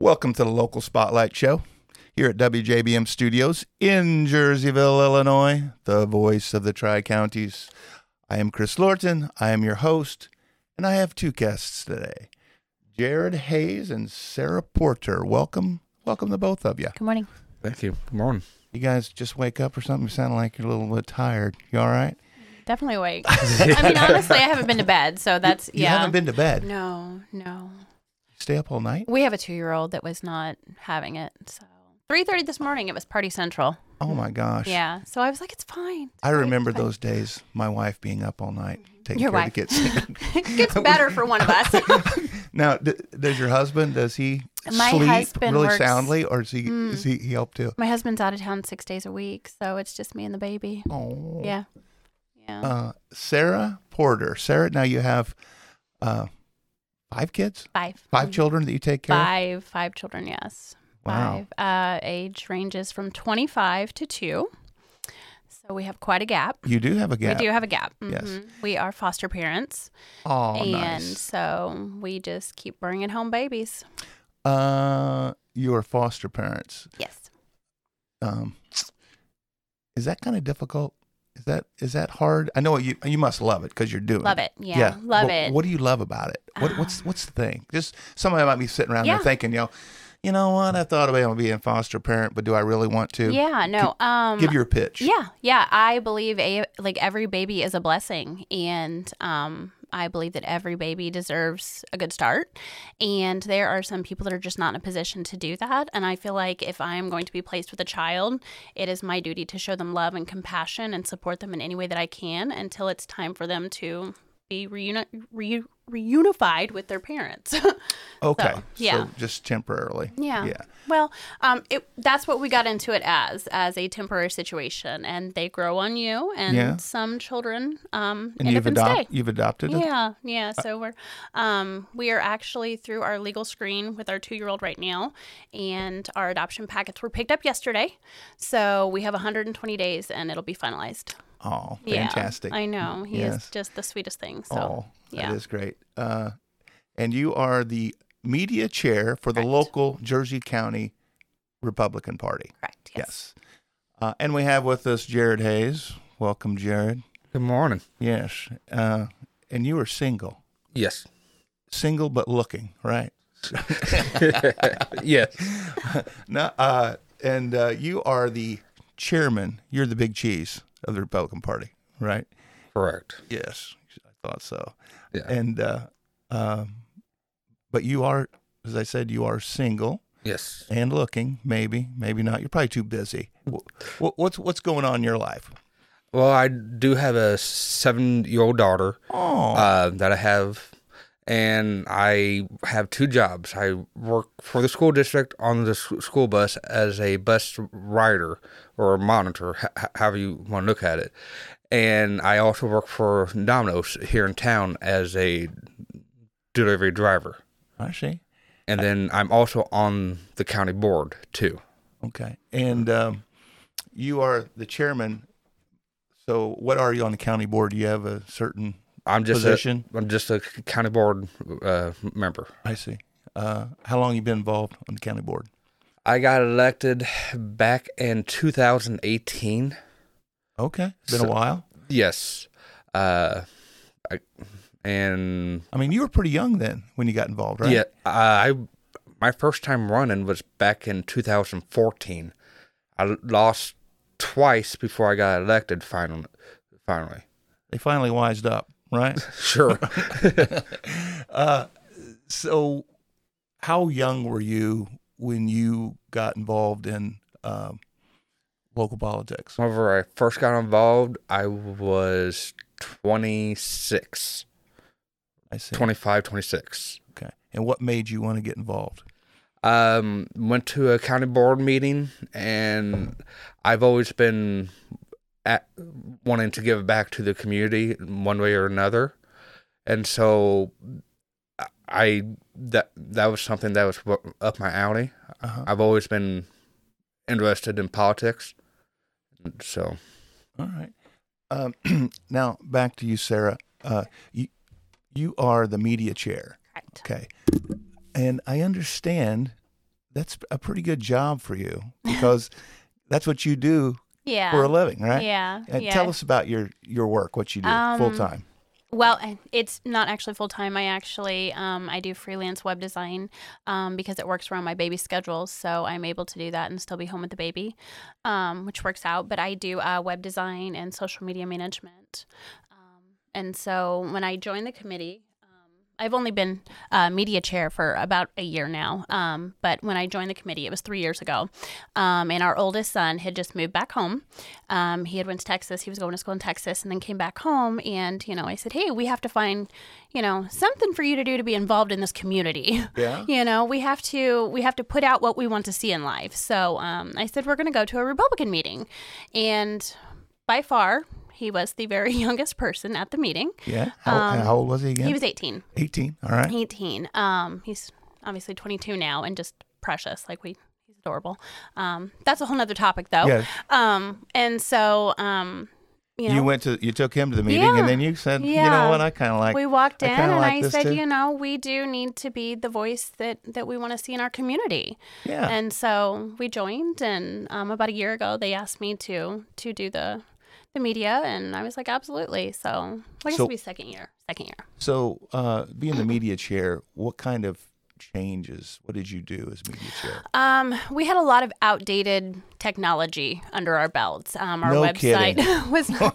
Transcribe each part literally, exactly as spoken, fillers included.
Welcome to the Local Spotlight Show here at W J B M Studios in Jerseyville, Illinois, the voice of the Tri-Counties. I am Chris Lorton. I am your host, and I have two guests today, Jared Hayes and Sarah Porter. Welcome. Welcome to both of you. Good morning. Thank you. Good morning. You guys just wake up or something? You sound like you're a little bit tired. You all right? Definitely awake. I mean, honestly, I haven't been to bed, so that's, You, you yeah. haven't been to bed? No, no. Stay up all night? We have a two-year-old that was not having it, so. three thirty this morning, it was Party Central. Oh, my gosh. Yeah, so I was like, it's fine. It's I fine, remember it's fine. those days, my wife being up all night, taking Your care wife. of the kids. It gets better for one of us. Now, d- does your husband, does he My sleep husband really works- soundly, or is he, Mm. is he, he help too? My husband's out of town six days a week, so it's just me and the baby. Oh. Yeah, yeah. Uh, Sarah Porter. Sarah, now you have uh, five kids? five. Five Mhm. children that you take care of? Five, five children, yes. Wow. Five. Uh, age ranges from twenty-five to two. So we have quite a gap. You do have a gap. We do have a gap. Yes. Mhm. We are foster parents. Oh, and nice. so we just keep bringing home babies. Uh, you are foster parents. Yes. Um, is that kind of difficult? Is that is that hard? I know you you must love it because you're doing Love it. Yeah. Love But it. What do you love about it? What, what's what's the thing? Just somebody might be sitting around Yeah. there thinking, you know, you know what? I thought about being a foster parent, but do I really want to? Yeah. No. Um. Give your pitch. Yeah. Yeah. I believe a like every baby is a blessing, and um, I believe that every baby deserves a good start. And there are some people that are just not in a position to do that. And I feel like if I am going to be placed with a child, it is my duty to show them love and compassion and support them in any way that I can until it's time for them to be reuni- re- reunified with their parents. Okay. So, yeah. So just temporarily. Yeah. Yeah. Well, um, it, that's what we got into it as, as a temporary situation. And they grow on you, and Yeah. some children um, And end you've up and adopted. stay. You've adopted. it? Yeah, yeah. So we're um, we are actually through our legal screen with our two-year-old right now, and our adoption packets were picked up yesterday. So we have one hundred twenty days, and it'll be finalized. Oh, Yeah, fantastic. I know. He Yes. is just the sweetest thing. So Oh, yeah. that is great. Uh, and you are the media chair for the Correct. local Jersey County Republican Party. correct. Yes. Yes. Uh, and we have with us Jared Hayes. Welcome, Jared. Good morning. Yes. Uh, and you are single. Yes. Single but looking, right? Yes. No, uh, and uh, you are the chairman. You're the big cheese of the Republican Party, right? Correct. Yes, I thought so. Yeah. And uh, um, but you are, as I said, you are single Yes. and looking. Maybe, maybe not. You're probably too busy. Wh- What's what's going on in your life? Well, I do have a seven-year-old daughter Oh, uh, that I have, and I have two jobs. I work for the school district on the s- school bus as a bus rider or monitor, h- however you want to look at it. And I also work for Domino's here in town as a delivery driver. I see. And then I'm also on the county board, too. Okay, and um, you are the chairman. So, what are you on the county board? Do you have a certain I'm just position? A, I'm just a county board uh, member. I see. Uh, how long you been involved on the county board? I got elected back in two thousand eighteen. Okay, it's been So- a while. Yes. Uh, I, and I mean, you were pretty young then when you got involved, right? yeah, I my first time running was back in two thousand fourteen. I lost twice before I got elected. Finally, finally. They finally wised up, right? Sure. uh, so, how young were you when you got involved in um, local politics? Whenever I first got involved, I was twenty-six, I see. twenty-five, twenty-six. Okay. And what made you want to get involved? Um, went to a county board meeting, and I've always been at, wanting to give back to the community in one way or another, and so I that that was something that was up my alley. Uh-huh. I've always been interested in politics, so All right. Um, now back to you, Sarah. Uh, you you are the media chair. Correct. Okay. And I understand that's a pretty good job for you because that's what you do Yeah. for a living, right? Yeah. And yeah. tell us about your, your work, what you do Um, full time. Well, it's not actually full time. I actually um, I do freelance web design um, because it works around my baby's schedule, so I'm able to do that and still be home with the baby, um, which works out. But I do uh, web design and social media management, um, and so when I joined the committee. I've only been uh, media chair for about a year now, um, but when I joined the committee, it was three years ago, um, and our oldest son had just moved back home. Um, he had went to Texas. He was going to school in Texas, and then came back home. And you know, I said, "Hey, we have to find, you know, something for you to do to be involved in this community. Yeah. you know, we have to we have to put out what we want to see in life." So um, I said, "We're going to go to a Republican meeting," and by far. He was the very youngest person at the meeting. Yeah. How, Um, how old was he again? He was eighteen. eighteen. All right. eighteen. Um, he's obviously twenty-two now and just precious. Like we, he's adorable. Um, that's a whole nother topic though. Yeah. Um, and so, um, you know, You went to, you took him to the meeting Yeah. and then you said, you Yeah. know what, I kind of like, we walked I in kinda and like I this said, too. you know, we do need to be the voice that, that we want to see in our community. yeah. And so we joined, and um, about a year ago, they asked me to to do the the media, and I was like, absolutely. So I guess So- it'll be second year. Second year. So, uh, being the media chair, what kind of changes, what did you do as media chair? Um, we had a lot of outdated technology under our belts. Um, our No website kidding. was not,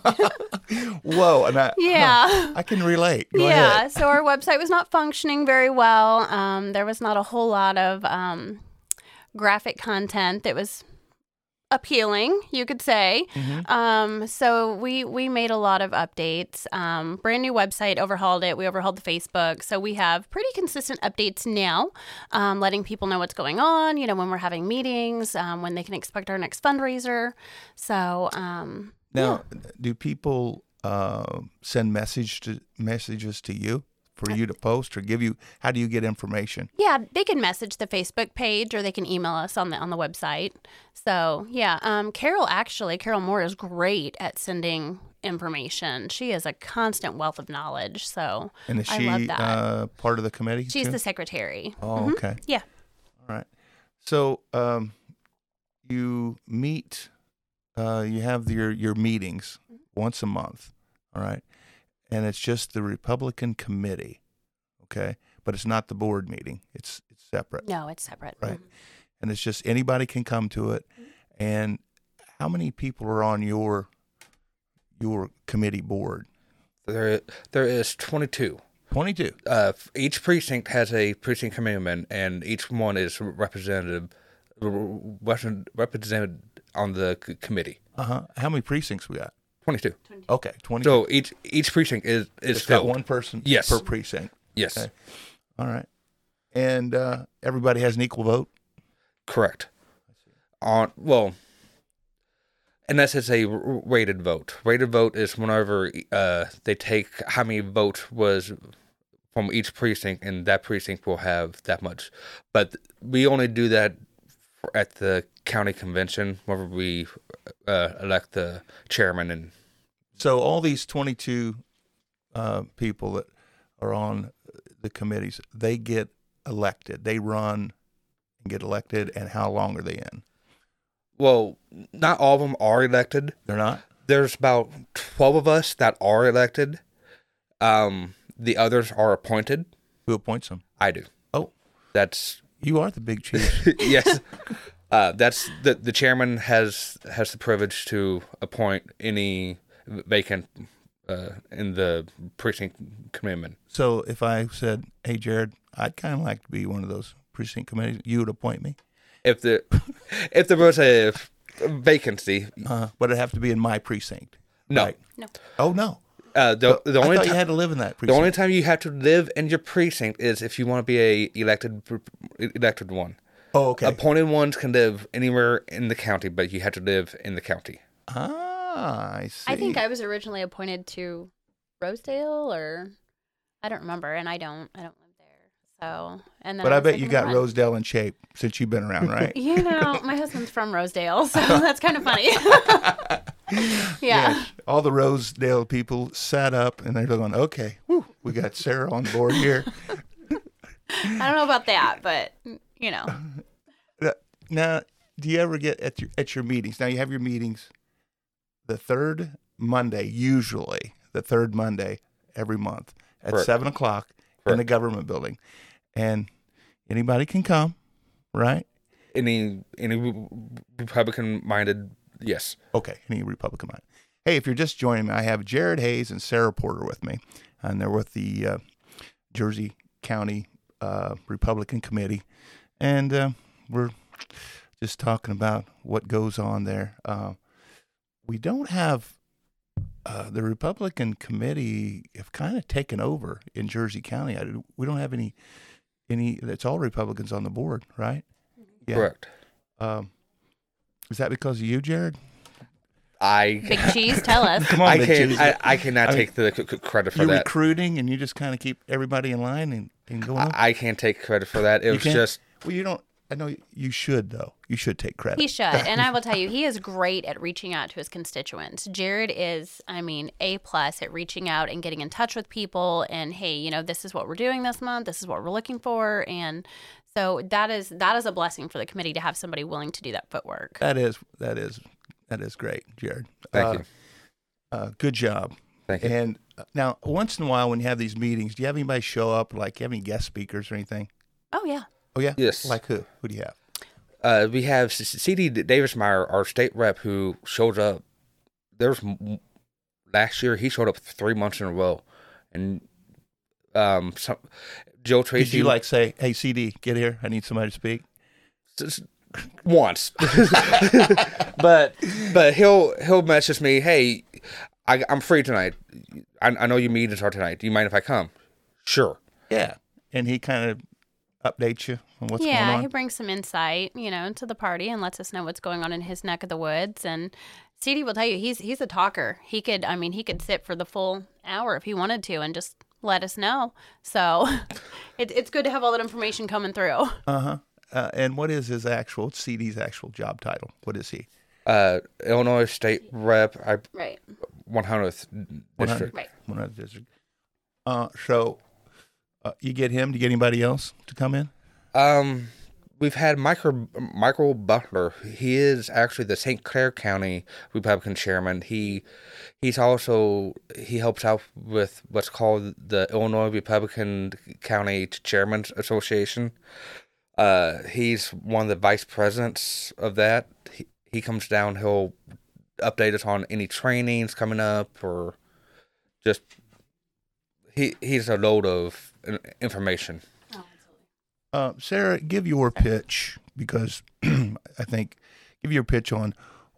Whoa. And I, yeah. I can relate. Go yeah, ahead. so our website was not functioning very well. Um, there was not a whole lot of um, graphic content that was appealing, you could say. Mhm. Um, so we we made a lot of updates. Um, brand new website, overhauled it. We overhauled the Facebook. So we have pretty consistent updates now, um, letting people know what's going on. You know, when we're having meetings, um, when they can expect our next fundraiser. So um, Now, do people uh, send message to, messages to you for you to post or give you, how do you get information? yeah, they can message the Facebook page or they can email us on the on the website. So yeah, um, Carol actually, Carol Moore is great at sending information. She is a constant wealth of knowledge. So And is I she love that. uh, part of the committee She's too? the secretary. Oh, okay. Yeah. All right. So um, you meet, uh, you have your, your meetings once a month, all right? And it's just the Republican committee, okay? But it's not the board meeting. It's it's separate, No, it's separate. right? And it's just anybody can come to it. And how many people are on your your committee board? There, there is twenty-two. twenty-two. Uh, each precinct has a precinct committeeman, and each one is representative, represent- represented on the c- committee. Uh-huh. How many precincts we got? twenty-two. Okay, twenty-two. So each each precinct is is It's got filled. one person Yes. per precinct. Yes, Okay. All right. And uh, everybody has an equal vote? correct. On well, unless it's a r- rated vote. Rated vote is whenever uh, they take how many votes was from each precinct, and that precinct will have that much. But we only do that for, at the county convention, whenever we uh, elect the chairman. And So all these twenty-two uh, people that are on the committees, they get elected. They run and get elected, and how long are they in? well, not all of them are elected. They're not? There's about twelve of us that are elected. Um, the others are appointed. Who appoints them? I do. Oh, That's you are the big chief. yes. Uh, that's the the chairman has has the privilege to appoint any vacant uh, in the precinct commitment. So if I said, hey, Jared, I'd kind of like to be one of those precinct committees, you would appoint me? If the if there was a vacancy, Uh, but it'd have to be in my precinct. no. Right. No. Oh, no. Uh, the the I only thought ti- you had to live in that the precinct. only time you have to live in your precinct is if you want to be a elected elected one. oh, okay. Appointed ones can live anywhere in the county, but you have to live in the county. ah, I see. I think I was originally appointed to Rosedale, or I don't remember, and I don't, I don't live there. So, and then But I was bet like, you I'm got gonna run. Rosedale in shape since you've been around, right? You know, my husband's from Rosedale, so that's kind of funny. yeah. All the Rosedale people sat up and they're going, okay, whew, we got Sarah on board here. I don't know about that, but you know. Now, do you ever get at your at your meetings? Now you have your meetings the third Monday, usually the third Monday every month at Correct. seven o'clock in Correct. the government building, and anybody can come, right? Any any Republican minded, yes. Okay, any Republican mind. Hey, if you're just joining me, I have Jared Hayes and Sarah Porter with me, and they're with the uh, Jersey County uh, Republican Committee, and uh, we're just talking about what goes on there. Uh, we don't have uh, the Republican Committee have kind of taken over in Jersey County. I, we don't have any any. It's all Republicans on the board, right? Yeah. Correct. Um, is that because of you, Jared? I Big Cheese, tell us. Come on, I Big can Cheese. I, I cannot I mean, take the c- c- credit for You're that. recruiting, and you just kind of keep everybody in line and, and going on. I, I can't take credit for that. It You was can't? just Well, you don't. I know you should though. You should take credit. He should. And I will tell you, he is great at reaching out to his constituents. Jared is, I mean, A plus at reaching out and getting in touch with people and, hey, you know, this is what we're doing this month. This is what we're looking for. And so that is that is a blessing for the committee to have somebody willing to do that footwork. That is that is that is great, Jared. Thank uh, you. Uh, good job. Thank you. And uh, now, once in a while, when you have these meetings, do you have anybody show up? Like, do you have any guest speakers or anything? Oh, yeah. Oh yeah. Yes. Like who? Who do you have? Uh, we have C D Davismeyer, our state rep, who shows up. There's last year he showed up three months in a row, and um, some, Joe Tracy. Did you like say, "Hey, C D, get here. I need somebody to speak." Just once, but but he'll he'll message me, "Hey, I, I'm free tonight. I, I know your meetings are tonight. Do you mind if I come?" Sure. Yeah, and he kind of updates you on what's yeah, going on. he brings some insight, you know, to the party and lets us know what's going on in his neck of the woods. And C D will tell you he's he's a talker. He could, I mean, he could sit for the full hour if he wanted to and just let us know. So it, it's good to have all that information coming through. Uh-huh. Uh And what is his actual C D's actual job title? What is he? Uh, Illinois State Rep, I Right. one hundredth district. Right. One other district. Uh, so uh, you get him. Do you get anybody else to come in? Um, we've had Michael Michael Butler. He is actually the Saint Clair County Republican chairman. He he's also he helps out with what's called the Illinois Republican County Chairman's Association. Uh, he's one of the vice presidents of that. He, he comes down. He'll update us on any trainings coming up, or just he he's a load of information. Uh, Sarah, give your pitch, because I think give your pitch on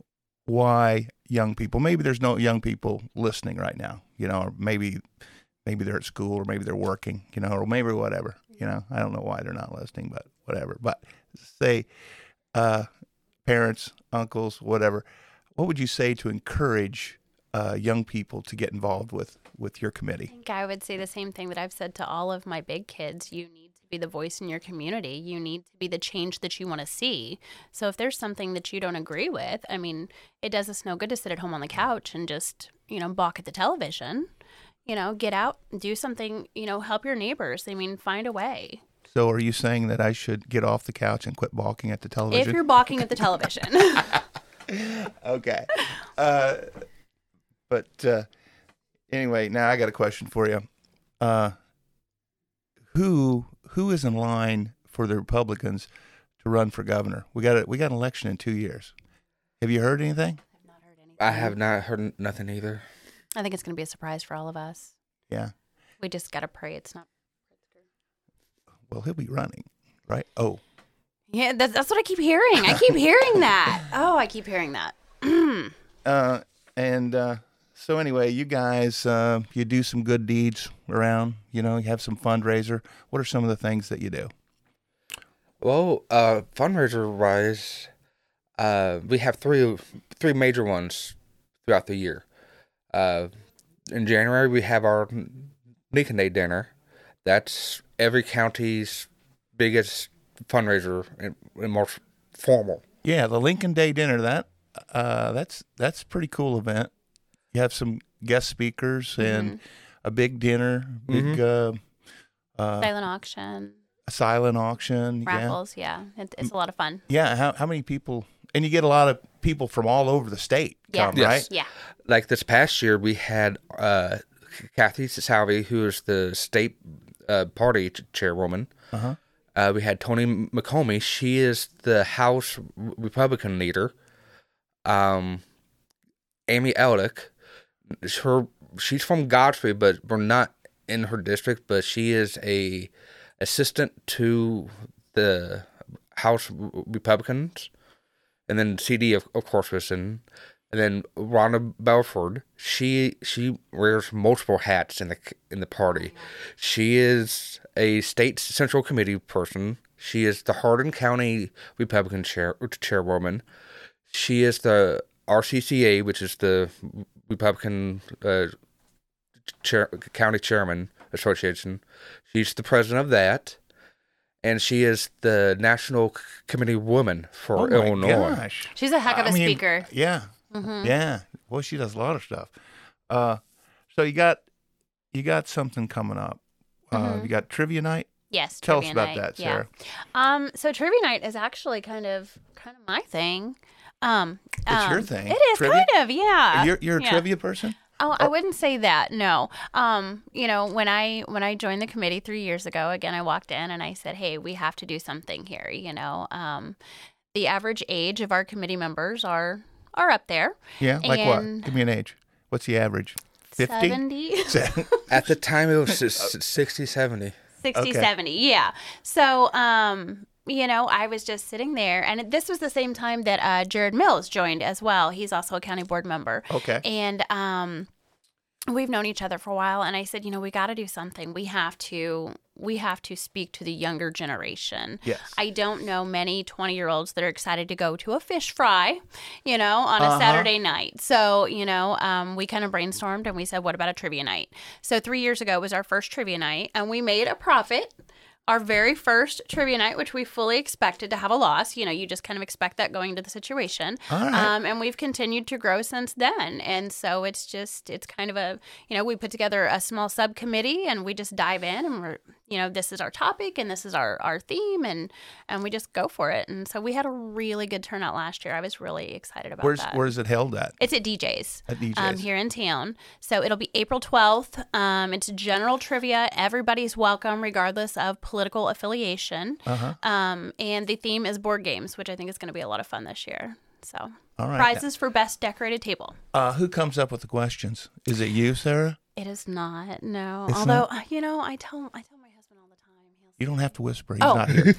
why young people. Maybe there's no young people listening right now, you know, or maybe maybe they're at school, or maybe they're working, you know, or maybe whatever. You know, I don't know why they're not listening, but whatever. But say, uh, parents, uncles, whatever. What would you say to encourage uh, young people to get involved with with your committee? I think I would say the same thing that I've said to all of my big kids. You need to be the voice in your community. You need to be the change that you want to see. So if there's something that you don't agree with, I mean, it does us no good to sit at home on the couch and just, you know, balk at the television. You know, get out, do something, you know, help your neighbors. I mean, find a way. So are you saying that I should get off the couch and quit balking at the television? If you're balking at the television. Okay. Uh, but uh, anyway, now I got a question for you. Uh, who who is in line for the Republicans to run for governor? We got a, we got an election in two years. Have you heard anything? I've not heard anything. I have not heard nothing either. I think it's going to be a surprise for all of us. Yeah. We just got to pray it's not. Well, he'll be running, right? Oh, Yeah, that's, that's what I keep hearing. I keep hearing that. Oh, I keep hearing that. uh, and uh, so anyway, you guys, uh, you do some good deeds around. You know, you have some fundraiser. What are some of the things that you do? Well, uh, fundraiser wise, uh, we have three three major ones throughout the year. Uh, in January, we have our Lincoln Day dinner. That's every county's biggest fundraiser and, and most formal. Yeah, the Lincoln Day dinner. That uh, that's that's a pretty cool event. You have some guest speakers and a big dinner, big uh, uh, Silent auction. a silent auction. Raffles, yeah. yeah. It, it's a lot of fun. Yeah. How how many people? And you get a lot of people from all over the state Yeah. come, Yes. right? Yeah. Like this past year, we had uh, Kathy Salvi, who is the state uh, party ch- chairwoman. Uh-huh. Uh, we had Tony McComey. She is the House Republican leader. Um, Amy Eldick. Her she's from Godfrey, but we're not in her district. But she is a assistant to the House Republicans. And then C D, of, of course, was in. And then Rhonda Belford, she she wears multiple hats in the in the party. She is a state central committee person. She is the Hardin County Republican chair chairwoman. She is the R C C A, which is the Republican uh, chair, County Chairman Association. She's the president of that. And she is the National Committee woman for Oh my Illinois. gosh. She's a heck of a I mean, speaker. Yeah. Mm-hmm. Yeah. Well, she does a lot of stuff. Uh, so you got you got something coming up. Uh, Mhm. You got trivia night. Yes. Tell us trivia about night. that, yeah. Sarah. Um, so trivia night is actually kind of kind of my thing. Um, It's your um, thing. It is Trivia? kind of, yeah. You're you're a yeah. trivia person. Oh, I wouldn't say that. No. Um, you know, when I when I joined the committee three years ago, again, I walked in and I said, "Hey, we have to do something here." You know, um, the average age of our committee members are are up there. Yeah. Like And- what? Give me an age. What's the average? Fifty. seventy At the time, it was s- sixty, seventy. sixty, Okay. seventy Yeah. So, um, you know, I was just sitting there, and this was the same time that uh, Jared Mills joined as well. He's also a county board member. Okay. And um, we've known each other for a while, and I said, you know, we got to do something. We have to, we have to speak to the younger generation. Yes. I don't know many twenty-year-olds that are excited to go to a fish fry, you know, on a Uh-huh. Saturday night. So, you know, um, we kind of brainstormed and we said, what about a trivia night? So three years ago was our first trivia night, and we made a profit. Our very first trivia night, which we fully expected to have a loss. You know, you just kind of expect that going into the situation. All right. Um, and we've continued to grow since then. And so it's just, it's kind of a, you know, we put together a small subcommittee and we just dive in and we're, you know, this is our topic and this is our, our theme and, and we just go for it. And so we had a really good turnout last year. I was really excited about Where's that. where's it held at? It's at D J's. At D J's. Um, here in town. So it'll be April twelfth. Um, it's general trivia. Everybody's welcome, regardless of political affiliation. Uh-huh. Um, and the theme is board games, which I think is going to be a lot of fun this year. So All right. prizes for best decorated table. Uh, who comes up with the questions? Is it you, Sarah? It is not, no. It's Although, you know, I tell I tell my husband all the time. He'll You don't have to whisper. He's Oh. not here.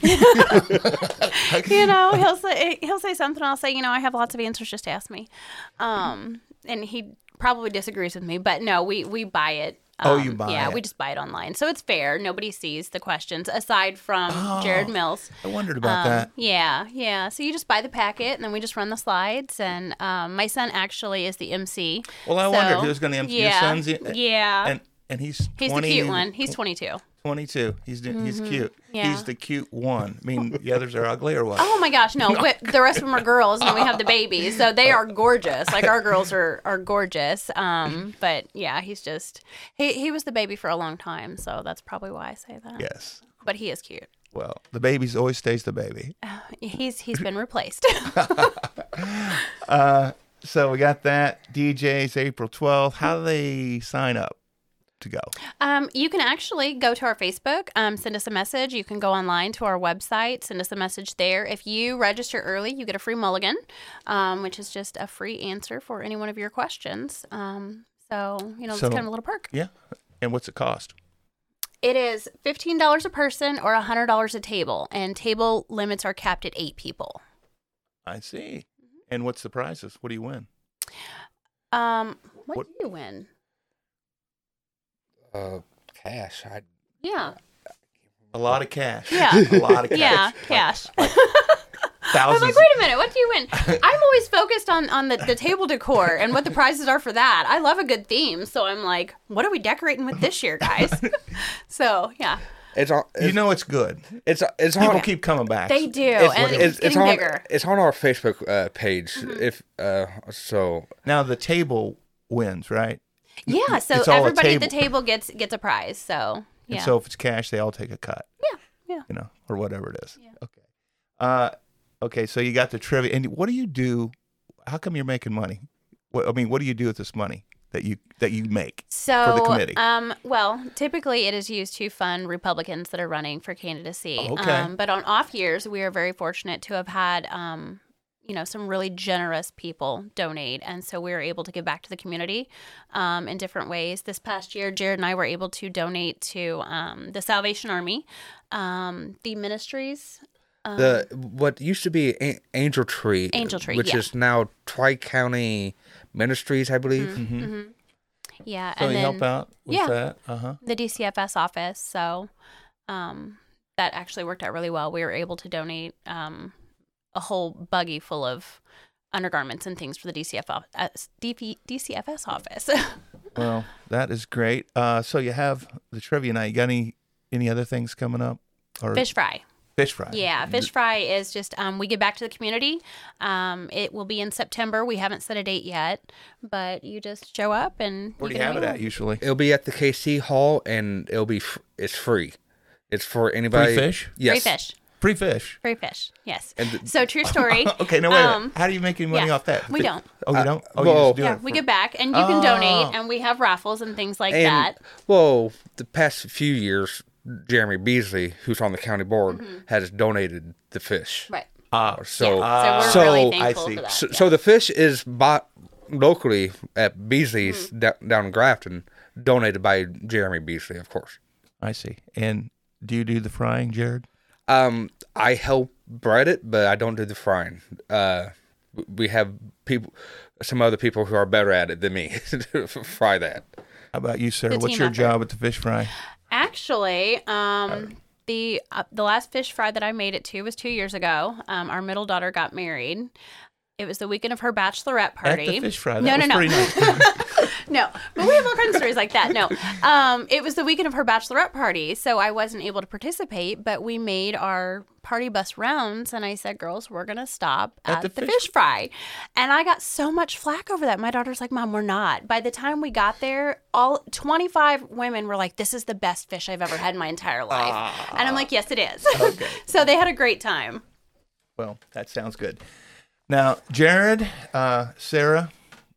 you know, he'll say he'll say something. I'll say, you know, I have lots of answers. Just ask me. Um, and he probably disagrees with me, but no, we we buy it. Oh, Um, you buy yeah, it. we just buy it online, so it's fair. Nobody sees the questions aside from Oh. Jared Mills. I wondered about Um, that. Yeah, yeah. So you just buy the packet, and then we just run the slides. And um, my son actually is the M C. Well, I so, wondered who's going to answer. Yeah, Your son's in, yeah. and and he's He's twenty, the cute one. He's twenty-two. twenty-two. He's do- he's cute. Yeah. He's the cute one. I mean, the others are ugly or what? Oh my gosh, no! we- The rest of them are girls, and we have the babies, so they are gorgeous. Like our girls are are gorgeous. Um, but yeah, he's just he he was the baby for a long time, so that's probably why I say that. Yes. But he is cute. Well, the baby's always stays the baby. He's he's been replaced. Uh, so we got that. D J's April twelfth. How do they sign up to go? Um, you can actually go to our Facebook, um, send us a message. You can go online to our website, send us a message there. If you register early, you get a free mulligan, um, which is just a free answer for any one of your questions. Um, so, you know, it's So- kind of a little perk. Yeah. And what's it cost? It is fifteen dollars a person or one hundred dollars a table, and table limits are capped at eight people. I see. And what's the prizes? What do you win? Um, what, What- do you win? Uh, cash. I Yeah. A lot of cash. Yeah. A lot of cash. Yeah, cash. Like I was thousands. like, wait a minute, what do you win? I'm always focused on, on the, the table decor and what the prizes are for that. I love a good theme, so I'm like, what are we decorating with this year, guys? So, yeah, it's on. It's, You know it's good. it's it's on. People keep coming back. they do, it's, and it's, it's, it's getting on. bigger. It's on our Facebook uh, page. If uh, so, Now the table wins, right? Yeah, so It's all a everybody at the table. table gets gets a prize. So, And yeah. so if it's cash, they all take a cut. yeah, Yeah. You know, or whatever it is. Yeah. Okay. Uh, okay. So you got the trivia, and what do you do? How come you're making money? What, I mean, what do you do with this money that you that you make So, for the committee? Um, well, typically it is used to fund Republicans that are running for candidacy. Oh, okay. Um, but on off years, we are very fortunate to have had, um, you know, some really generous people donate, and so we were able to give back to the community um, in different ways. This past year, Jared and I were able to donate to um, the Salvation Army, um, the ministries. Um, The what used to be A- Angel Tree, Angel Tree, which yeah. is now Tri County Ministries, I believe. Mm-hmm. mhm. Yeah, So and you then help out with yeah. that? Uh huh. the D C F S office. So um, that actually worked out really well. We were able to donate um, a whole buggy full of undergarments and things for the D C F, uh, D P, D C F S office. Well, that is great. Uh, so you have the trivia night. You got any any other things coming up? Or Fish fry. fish fry. Yeah, fish fry is just um, we give back to the community. Um, it will be in September. We haven't set a date yet, but you just show up and Where do get you a have it meal. at usually? It'll be at the K C Hall, and it'll be f- it's free. It's for anybody. Free fish? Yes. Free fish. Free fish. Free fish. Yes. And the- So true story. Okay, no wait. a minute. Um, How do you make any money yeah, off that? we don't. Oh, you don't? Oh, you well- just do Yeah, it we for- give back, and you can Oh. donate, and we have raffles and things like And that. well, the past few years, Jeremy Beasley, who's on the county board, Mm-hmm. has donated the fish. Right. Ah, So, Yeah. So we're so- really I thankful see. for that. so, yeah. so the fish is bought locally at Beasley's Mm-hmm. da- down in Grafton, donated by Jeremy Beasley, of course. I see. And do you do the frying, Jared? Um, I help bread it, but I don't do the frying. Uh, we have people, some other people who are better at it than me to fry that. How about you, Sarah? Good What's team your effort. job at the fish fry? Actually, um, the uh, the last fish fry that I made it to was two years ago. Um, our middle daughter got married. It was the weekend of her bachelorette party. At the fish fry. That No, was no, no. pretty nice. No, but we have all kinds of stories like that. No, um, it was the weekend of her bachelorette party, so I wasn't able to participate. But we made our party bus rounds, and I said, "Girls, we're gonna stop At at, the the, fish- fish fry." And I got so much flack over that. My daughter's like, "Mom, we're not." By the time we got there, all twenty-five women were like, "This is the best fish I've ever had in my entire life," and I'm like, "Yes, it is." Okay. So they had a great time. Well, that sounds good. Now, Jared, uh, Sarah,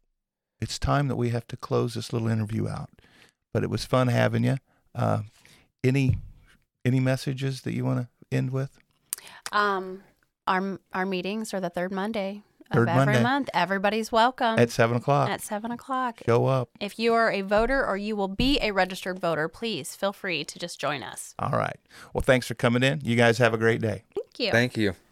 it's time that we have to close this little interview out. But it was fun having you. Uh, any any messages that you want to end with? Um, our our meetings are the third Monday Third of every Monday. month. Everybody's welcome At seven o'clock. at seven o'clock. Show up. If you are a voter or you will be a registered voter, please feel free to just join us. All right. Well, thanks for coming in. You guys have a great day. Thank you. Thank you.